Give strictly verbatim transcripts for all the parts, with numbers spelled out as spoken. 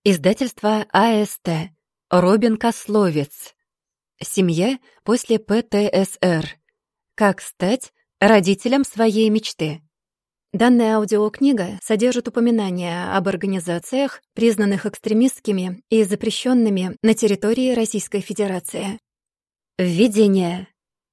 Издательство АСТ. Робин Кословец. Семья после ПТСР. Как стать родителем своей мечты. Данная аудиокнига содержит упоминания об организациях, признанных экстремистскими и запрещенными на территории Российской Федерации. Введение.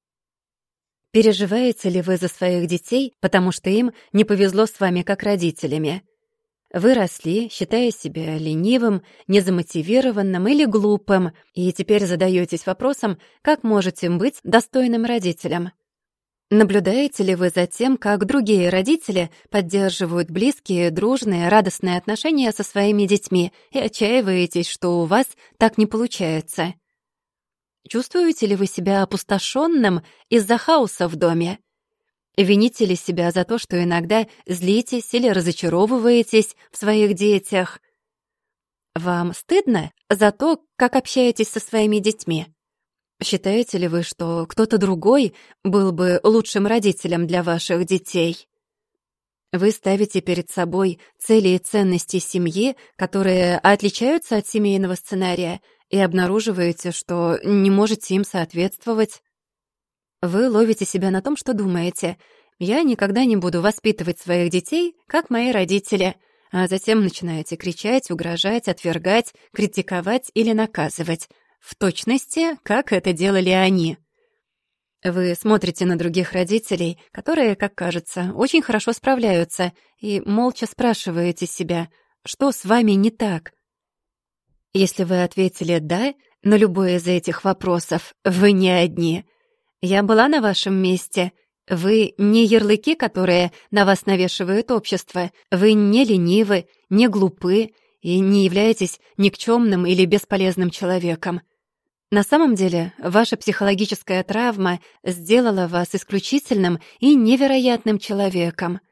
Переживаете ли вы за своих детей, потому что им не повезло с вами как родителями? Вы росли, считая себя ленивым, незамотивированным или глупым, и теперь задаетесь вопросом, как можете быть достойным родителем. Наблюдаете ли вы за тем, как другие родители поддерживают близкие, дружные, радостные отношения со своими детьми и отчаиваетесь, что у вас так не получается? Чувствуете ли вы себя опустошенным из-за хаоса в доме? Вините ли себя за то, что иногда злитесь или разочаровываетесь в своих детях? Вам стыдно за то, как общаетесь со своими детьми? Считаете ли вы, что кто-то другой был бы лучшим родителем для ваших детей? Вы ставите перед собой цели и ценности семьи, которые отличаются от семейного сценария, и обнаруживаете, что не можете им соответствовать. Вы ловите себя на том, что думаете: «Я никогда не буду воспитывать своих детей, как мои родители», а затем начинаете кричать, угрожать, отвергать, критиковать или наказывать, в точности, как это делали они. Вы смотрите на других родителей, которые, как кажется, очень хорошо справляются, и молча спрашиваете себя, что с вами не так. Если вы ответили «да» на любой из этих вопросов, вы не одни. Я была на вашем месте. Вы не ярлыки, которые на вас навешивает общество. Вы не ленивы, не глупы и не являетесь никчемным или бесполезным человеком. На самом деле, ваша психологическая травма сделала вас исключительным и невероятным человеком.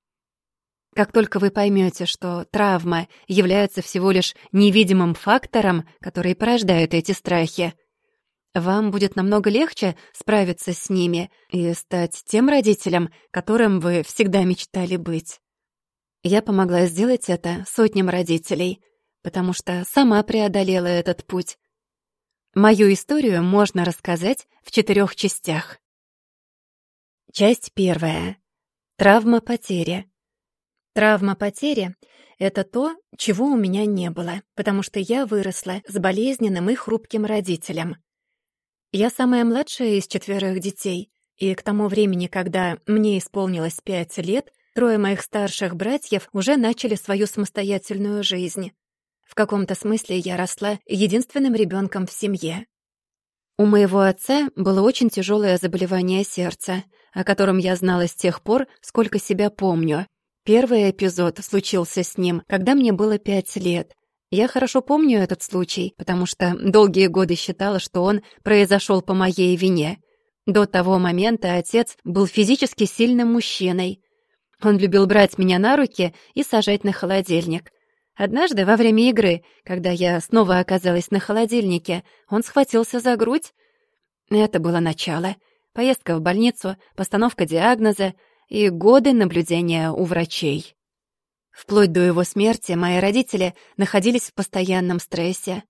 Как только вы поймете, что травма является всего лишь невидимым фактором, который порождает эти страхи, вам будет намного легче справиться с ними и стать тем родителем, которым вы всегда мечтали быть. Я помогла сделать это сотням родителей, потому что сама преодолела этот путь. Мою историю можно рассказать в четырех частях. Часть первая. Травма потери. Травма потери — это то, чего у меня не было, потому что я выросла с болезненным и хрупким родителем. Я самая младшая из четверых детей, и к тому времени, когда мне исполнилось пять лет, трое моих старших братьев уже начали свою самостоятельную жизнь. В каком-то смысле я росла единственным ребенком в семье. У моего отца было очень тяжелое заболевание сердца, о котором я знала с тех пор, сколько себя помню. Первый эпизод случился с ним, когда мне было пять лет. Я хорошо помню этот случай, потому что долгие годы считала, что он произошел по моей вине. До того момента отец был физически сильным мужчиной. Он любил брать меня на руки и сажать на холодильник. Однажды во время игры, когда я снова оказалась на холодильнике, он схватился за грудь. Это было начало. Поездка в больницу, постановка диагноза и годы наблюдения у врачей. Вплоть до его смерти мои родители находились в постоянном стрессе.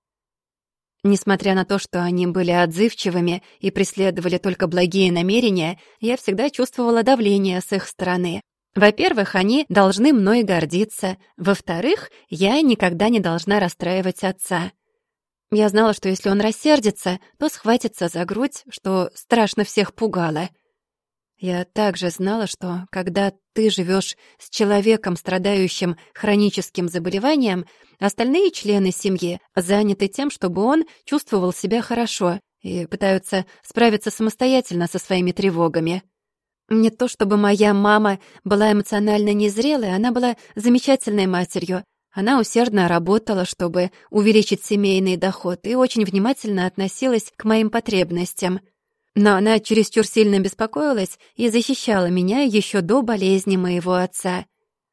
Несмотря на то, что они были отзывчивыми и преследовали только благие намерения, я всегда чувствовала давление с их стороны. Во-первых, они должны мной гордиться. Во-вторых, я никогда не должна расстраивать отца. Я знала, что если он рассердится, то схватится за грудь, что страшно всех пугало. Я также знала, что когда ты живешь с человеком, страдающим хроническим заболеванием, остальные члены семьи заняты тем, чтобы он чувствовал себя хорошо и пытаются справиться самостоятельно со своими тревогами. Не то чтобы моя мама была эмоционально незрелой, она была замечательной матерью. Она усердно работала, чтобы увеличить семейный доход, и очень внимательно относилась к моим потребностям. Но она чересчур сильно беспокоилась и защищала меня еще до болезни моего отца.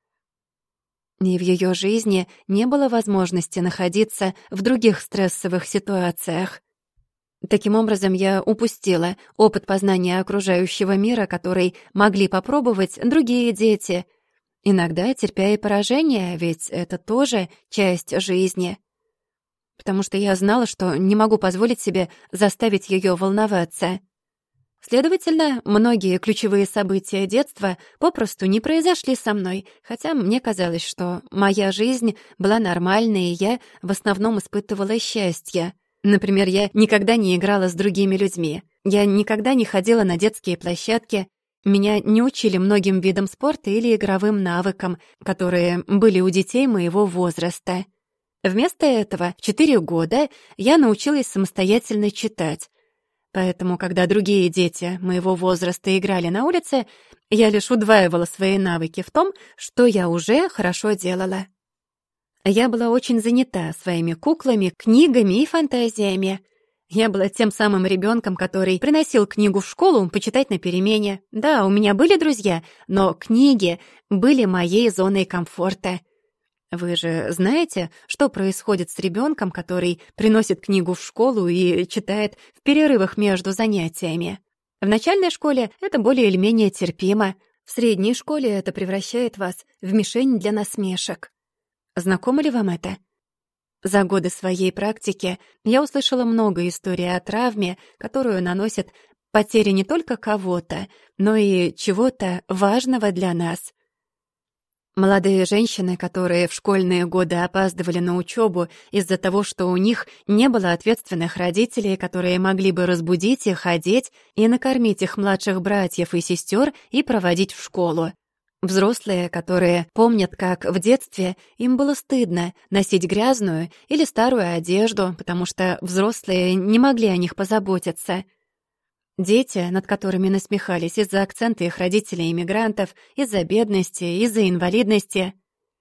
И в ее жизни не было возможности находиться в других стрессовых ситуациях. Таким образом, я упустила опыт познания окружающего мира, который могли попробовать другие дети. Иногда терпя и поражение, ведь это тоже часть жизни. Потому что я знала, что не могу позволить себе заставить её волноваться. Следовательно, многие ключевые события детства попросту не произошли со мной, хотя мне казалось, что моя жизнь была нормальной, и я в основном испытывала счастье. Например, я никогда не играла с другими людьми. Я никогда не ходила на детские площадки. Меня не учили многим видам спорта или игровым навыкам, которые были у детей моего возраста. Вместо этого в четыре года я научилась самостоятельно читать. Поэтому, когда другие дети моего возраста играли на улице, я лишь удваивала свои навыки в том, что я уже хорошо делала. Я была очень занята своими куклами, книгами и фантазиями. Я была тем самым ребенком, который приносил книгу в школу почитать на перемене. Да, у меня были друзья, но книги были моей зоной комфорта. Вы же знаете, что происходит с ребенком, который приносит книгу в школу и читает в перерывах между занятиями? В начальной школе это более или менее терпимо. В средней школе это превращает вас в мишень для насмешек. Знакомо ли вам это? За годы своей практики я услышала много историй о травме, которую наносит потеря не только кого-то, но и чего-то важного для нас. Молодые женщины, которые в школьные годы опаздывали на учебу из-за того, что у них не было ответственных родителей, которые могли бы разбудить их, одеть и накормить их младших братьев и сестер и проводить в школу. Взрослые, которые помнят, как в детстве им было стыдно носить грязную или старую одежду, потому что взрослые не могли о них позаботиться. Дети, над которыми насмехались из-за акцента их родителей-иммигрантов, из-за бедности, из-за инвалидности.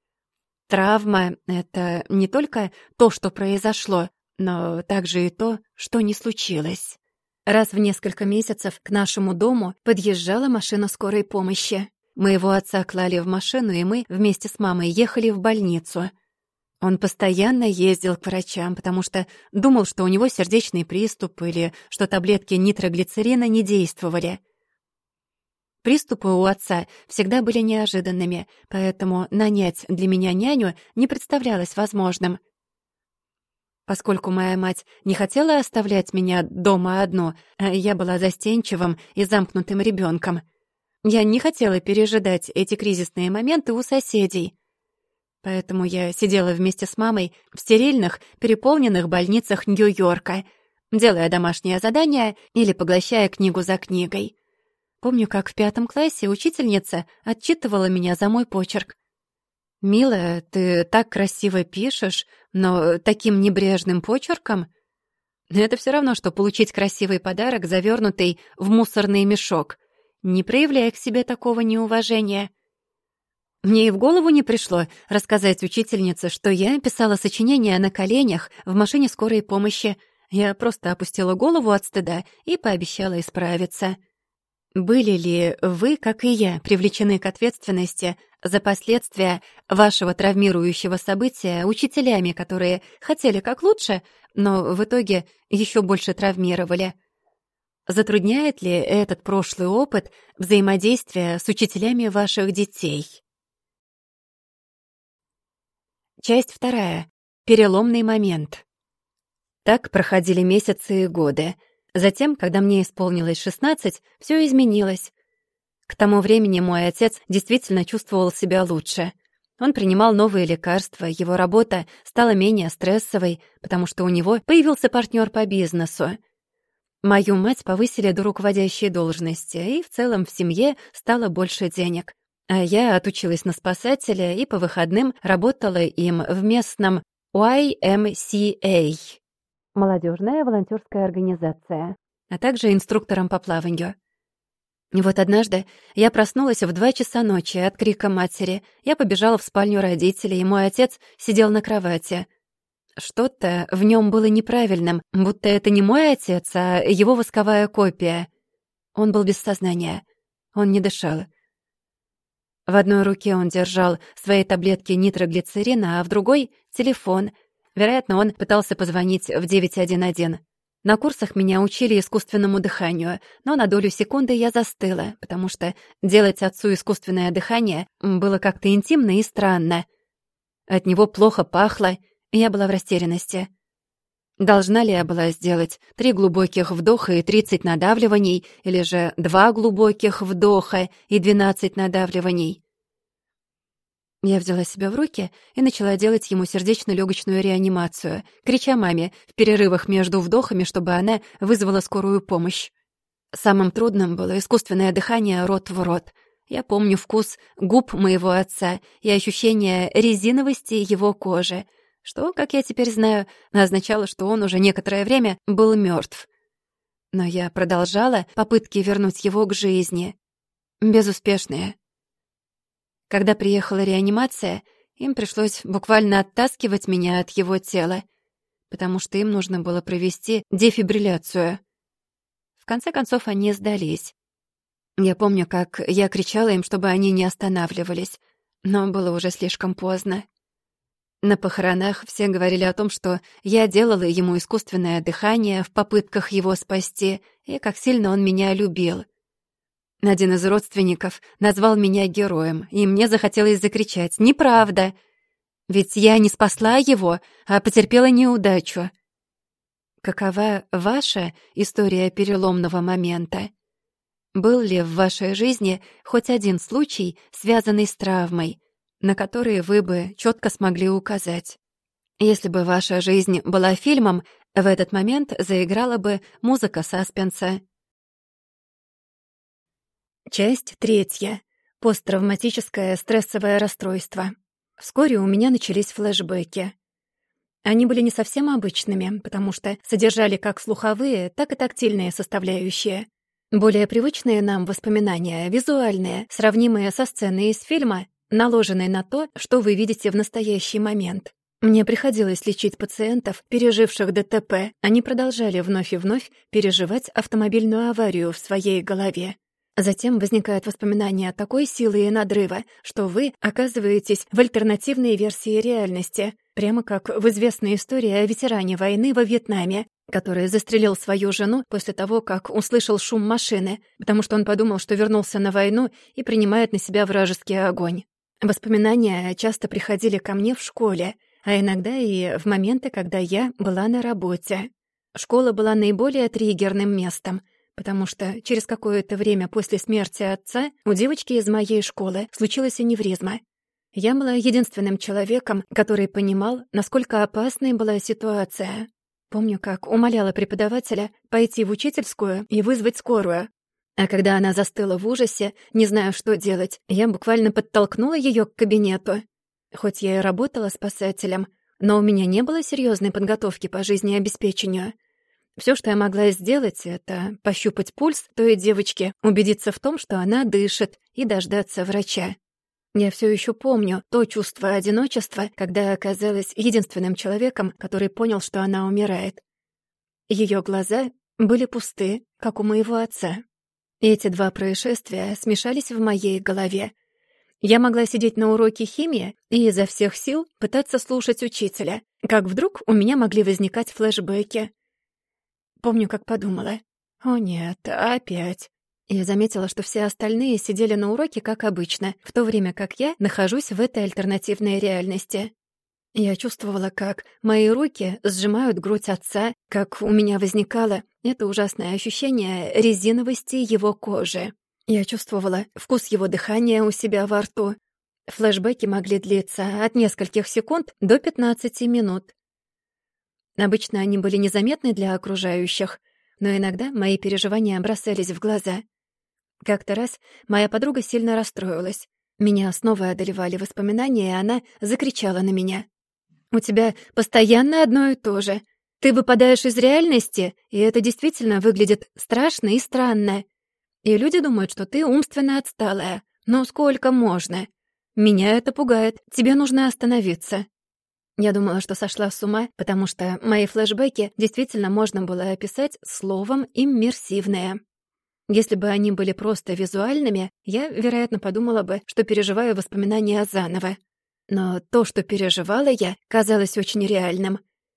Травма — это не только то, что произошло, но также и то, что не случилось. Раз в несколько месяцев к нашему дому подъезжала машина скорой помощи. Моего отца клали в машину, и мы вместе с мамой ехали в больницу. Он постоянно ездил к врачам, потому что думал, что у него сердечный приступ или что таблетки нитроглицерина не действовали. Приступы у отца всегда были неожиданными, поэтому нанять для меня няню не представлялось возможным. Поскольку моя мать не хотела оставлять меня дома одну, а я была застенчивым и замкнутым ребенком, я не хотела пережидать эти кризисные моменты у соседей. Поэтому я сидела вместе с мамой в стерильных, переполненных больницах Нью-Йорка, делая домашнее задание или поглощая книгу за книгой. Помню, как в пятом классе учительница отчитывала меня за мой почерк. «Милая, ты так красиво пишешь, но таким небрежным почерком...» Это все равно, что получить красивый подарок, завернутый в мусорный мешок. Не проявляй к себе такого неуважения. Мне и в голову не пришло рассказать учительнице, что я писала сочинение на коленях в машине скорой помощи. Я просто опустила голову от стыда и пообещала исправиться. Были ли вы, как и я, привлечены к ответственности за последствия вашего травмирующего события учителями, которые хотели как лучше, но в итоге еще больше травмировали? Затрудняет ли этот прошлый опыт взаимодействия с учителями ваших детей? Часть вторая. Переломный момент. Так проходили месяцы и годы. Затем, когда мне исполнилось шестнадцать, все изменилось. К тому времени мой отец действительно чувствовал себя лучше. Он принимал новые лекарства, его работа стала менее стрессовой, потому что у него появился партнер по бизнесу. Мою мать повысили до руководящей должности, и в целом в семье стало больше денег. А я отучилась на спасателя и по выходным работала им в местном уай эм си эй — молодежная волонтерская организация, а также инструктором по плаванию. И вот однажды я проснулась в два часа ночи от крика матери. Я побежала в спальню родителей, и мой отец сидел на кровати. Что-то в нем было неправильным, будто это не мой отец, а его восковая копия. Он был без сознания. Он не дышал. В одной руке он держал свои таблетки нитроглицерина, а в другой — телефон. Вероятно, он пытался позвонить в девять один один. На курсах меня учили искусственному дыханию, но на долю секунды я застыла, потому что делать отцу искусственное дыхание было как-то интимно и странно. От него плохо пахло, и я была в растерянности. Должна ли я была сделать три глубоких вдоха и тридцать надавливаний, или же два глубоких вдоха и двенадцать надавливаний? Я взяла себя в руки и начала делать ему сердечно-лёгочную реанимацию, крича маме в перерывах между вдохами, чтобы она вызвала скорую помощь. Самым трудным было искусственное дыхание рот в рот. Я помню вкус губ моего отца и ощущение резиновости его кожи, что, как я теперь знаю, означало, что он уже некоторое время был мёртв. Но я продолжала попытки вернуть его к жизни. Безуспешные. Когда приехала реанимация, им пришлось буквально оттаскивать меня от его тела, потому что им нужно было провести дефибрилляцию. В конце концов, они сдались. Я помню, как я кричала им, чтобы они не останавливались, но было уже слишком поздно. На похоронах все говорили о том, что я делала ему искусственное дыхание в попытках его спасти, и как сильно он меня любил. Один из родственников назвал меня героем, и мне захотелось закричать: «Неправда! Ведь я не спасла его, а потерпела неудачу». Какова ваша история переломного момента? Был ли в вашей жизни хоть один случай, связанный с травмой, на который вы бы четко смогли указать? Если бы ваша жизнь была фильмом, в этот момент заиграла бы музыка саспенса. Часть третья. Посттравматическое стрессовое расстройство. Вскоре у меня начались флешбеки. Они были не совсем обычными, потому что содержали как слуховые, так и тактильные составляющие. Более привычные нам воспоминания, визуальные, сравнимые со сценой из фильма, наложенные на то, что вы видите в настоящий момент. Мне приходилось лечить пациентов, переживших ДТП. Они продолжали вновь и вновь переживать автомобильную аварию в своей голове. Затем возникают воспоминания такой силы и надрыва, что вы оказываетесь в альтернативной версии реальности, прямо как в известной истории о ветеране войны во Вьетнаме, который застрелил свою жену после того, как услышал шум машины, потому что он подумал, что вернулся на войну и принимает на себя вражеский огонь. Воспоминания часто приходили ко мне в школе, а иногда и в моменты, когда я была на работе. Школа была наиболее триггерным местом, потому что через какое-то время после смерти отца у девочки из моей школы случилась аневризма. Я была единственным человеком, который понимал, насколько опасной была ситуация. Помню, как умоляла преподавателя пойти в учительскую и вызвать скорую. А когда она застыла в ужасе, не зная, что делать, я буквально подтолкнула ее к кабинету. Хоть я и работала спасателем, но у меня не было серьезной подготовки по жизнеобеспечению. Все, что я могла сделать, это пощупать пульс той девочки, убедиться в том, что она дышит, и дождаться врача. Я все еще помню то чувство одиночества, когда оказалась единственным человеком, который понял, что она умирает. Ее глаза были пусты, как у моего отца. Эти два происшествия смешались в моей голове. Я могла сидеть на уроке химии и изо всех сил пытаться слушать учителя, как вдруг у меня могли возникать флешбеки. Помню, как подумала: «О нет, опять». Я заметила, что все остальные сидели на уроке, как обычно, в то время как я нахожусь в этой альтернативной реальности. Я чувствовала, как мои руки сжимают грудь отца, как у меня возникало это ужасное ощущение резиновости его кожи. Я чувствовала вкус его дыхания у себя во рту. Флешбеки могли длиться от нескольких секунд до пятнадцати минут. Обычно они были незаметны для окружающих, но иногда мои переживания бросались в глаза. Как-то раз моя подруга сильно расстроилась. Меня снова одолевали воспоминания, и она закричала на меня: «У тебя постоянно одно и то же. Ты выпадаешь из реальности, и это действительно выглядит страшно и странно. И люди думают, что ты умственно отсталая. Но сколько можно? Меня это пугает. Тебе нужно остановиться». Я думала, что сошла с ума, потому что мои флешбеки действительно можно было описать словом «иммерсивные». Если бы они были просто визуальными, я, вероятно, подумала бы, что переживаю воспоминания заново. Но то, что переживала я, казалось очень реальным.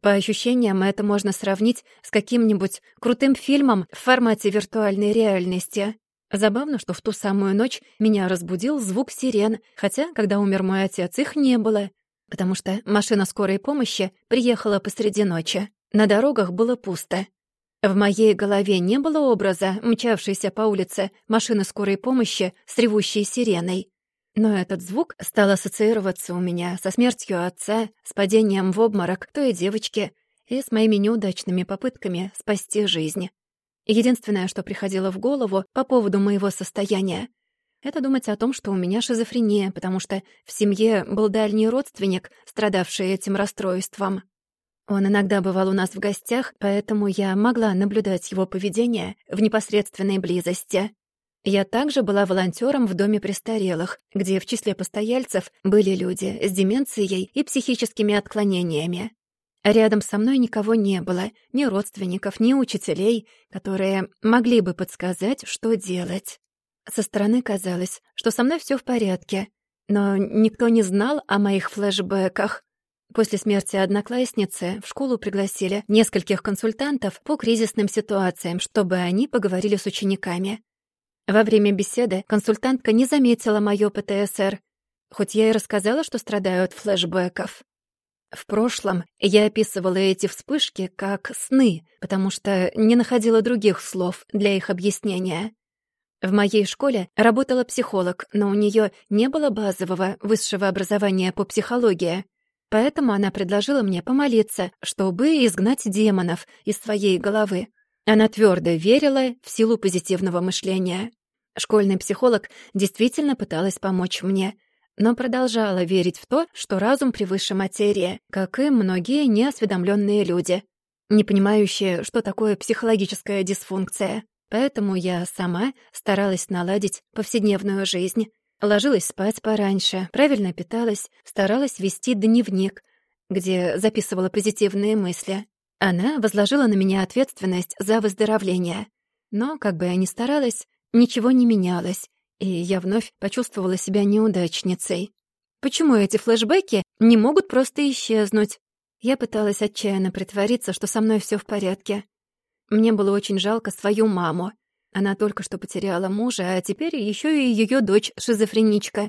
По ощущениям, это можно сравнить с каким-нибудь крутым фильмом в формате виртуальной реальности. Забавно, что в ту самую ночь меня разбудил звук сирен, хотя, когда умер мой отец, их не было, потому что машина скорой помощи приехала посреди ночи. На дорогах было пусто. В моей голове не было образа, мчавшейся по улице машины скорой помощи с ревущей сиреной. Но этот звук стал ассоциироваться у меня со смертью отца, с падением в обморок той девочки и с моими неудачными попытками спасти жизнь. Единственное, что приходило в голову по поводу моего состояния, это думать о том, что у меня шизофрения, потому что в семье был дальний родственник, страдавший этим расстройством. Он иногда бывал у нас в гостях, поэтому я могла наблюдать его поведение в непосредственной близости. Я также была волонтёром в доме престарелых, где в числе постояльцев были люди с деменцией и психическими отклонениями. Рядом со мной никого не было, ни родственников, ни учителей, которые могли бы подсказать, что делать. Со стороны казалось, что со мной всё в порядке, но никто не знал о моих флешбэках. После смерти одноклассницы в школу пригласили нескольких консультантов по кризисным ситуациям, чтобы они поговорили с учениками. Во время беседы консультантка не заметила моё пэ тэ эс эр, хоть я и рассказала, что страдаю от флешбэков. В прошлом я описывала эти вспышки как сны, потому что не находила других слов для их объяснения. В моей школе работала психолог, но у неё не было базового высшего образования по психологии, поэтому она предложила мне помолиться, чтобы изгнать демонов из своей головы. Она твёрдо верила в силу позитивного мышления. Школьный психолог действительно пыталась помочь мне, но продолжала верить в то, что разум превыше материи, как и многие неосведомленные люди, не понимающие, что такое психологическая дисфункция. Поэтому я сама старалась наладить повседневную жизнь. Ложилась спать пораньше, правильно питалась, старалась вести дневник, где записывала позитивные мысли. Она возложила на меня ответственность за выздоровление. Но, как бы я ни старалась, ничего не менялось, и я вновь почувствовала себя неудачницей. Почему эти флешбеки не могут просто исчезнуть? Я пыталась отчаянно притвориться, что со мной всё в порядке. Мне было очень жалко свою маму. Она только что потеряла мужа, а теперь ещё и её дочь шизофреничка.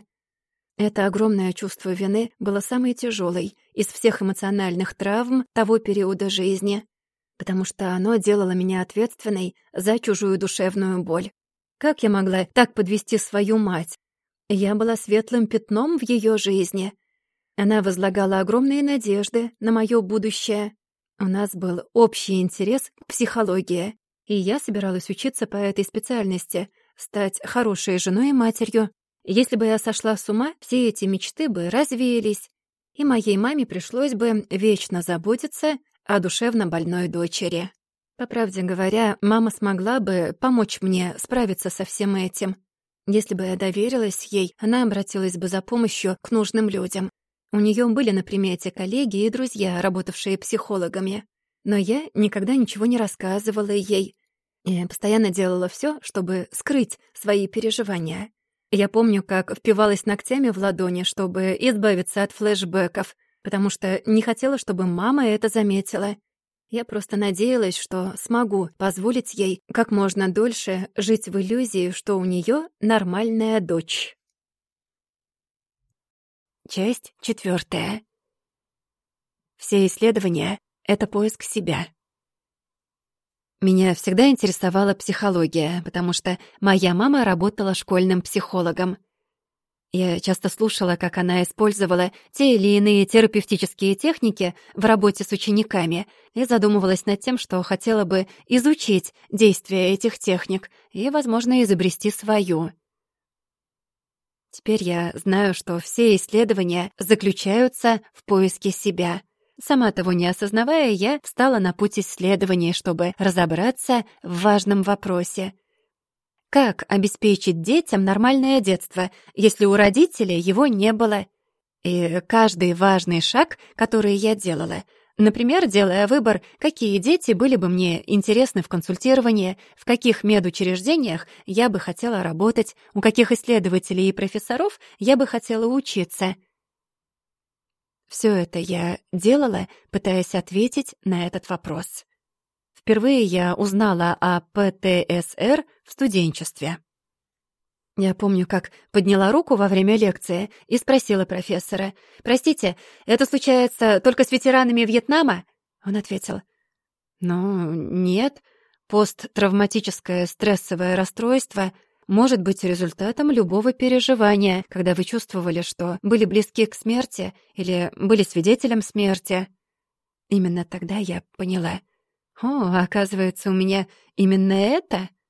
Это огромное чувство вины было самой тяжёлой из всех эмоциональных травм того периода жизни, потому что оно делало меня ответственной за чужую душевную боль. Как я могла так подвести свою мать? Я была светлым пятном в её жизни. Она возлагала огромные надежды на моё будущее. У нас был общий интерес к психологии, и я собиралась учиться по этой специальности, стать хорошей женой и матерью. Если бы я сошла с ума, все эти мечты бы развеялись, и моей маме пришлось бы вечно заботиться о душевно больной дочери. По правде говоря, мама смогла бы помочь мне справиться со всем этим. Если бы я доверилась ей, она обратилась бы за помощью к нужным людям. У неё были на примете коллеги и друзья, работавшие психологами. Но я никогда ничего не рассказывала ей и постоянно делала всё, чтобы скрыть свои переживания. Я помню, как впивалась ногтями в ладони, чтобы избавиться от флешбэков, потому что не хотела, чтобы мама это заметила. Я просто надеялась, что смогу позволить ей как можно дольше жить в иллюзии, что у неё нормальная дочь. Часть четвёртая. Все исследования — это поиск себя. Меня всегда интересовала психология, потому что моя мама работала школьным психологом. Я часто слушала, как она использовала те или иные терапевтические техники в работе с учениками, и задумывалась над тем, что хотела бы изучить действие этих техник и, возможно, изобрести свою. Теперь я знаю, что все исследования заключаются в поиске себя. Сама того не осознавая, я встала на путь исследований, чтобы разобраться в важном вопросе. Как обеспечить детям нормальное детство, если у родителей его не было? И каждый важный шаг, который я делала, например, делая выбор, какие дети были бы мне интересны в консультировании, в каких медучреждениях я бы хотела работать, у каких исследователей и профессоров я бы хотела учиться. Все это я делала, пытаясь ответить на этот вопрос. Впервые я узнала о пэ тэ эс эр в студенчестве. Я помню, как подняла руку во время лекции и спросила профессора: «Простите, это случается только с ветеранами Вьетнама?» Он ответил: «Ну, нет, посттравматическое стрессовое расстройство может быть результатом любого переживания, когда вы чувствовали, что были близки к смерти или были свидетелем смерти». Именно тогда я поняла: «О, оказывается, у меня именно это?»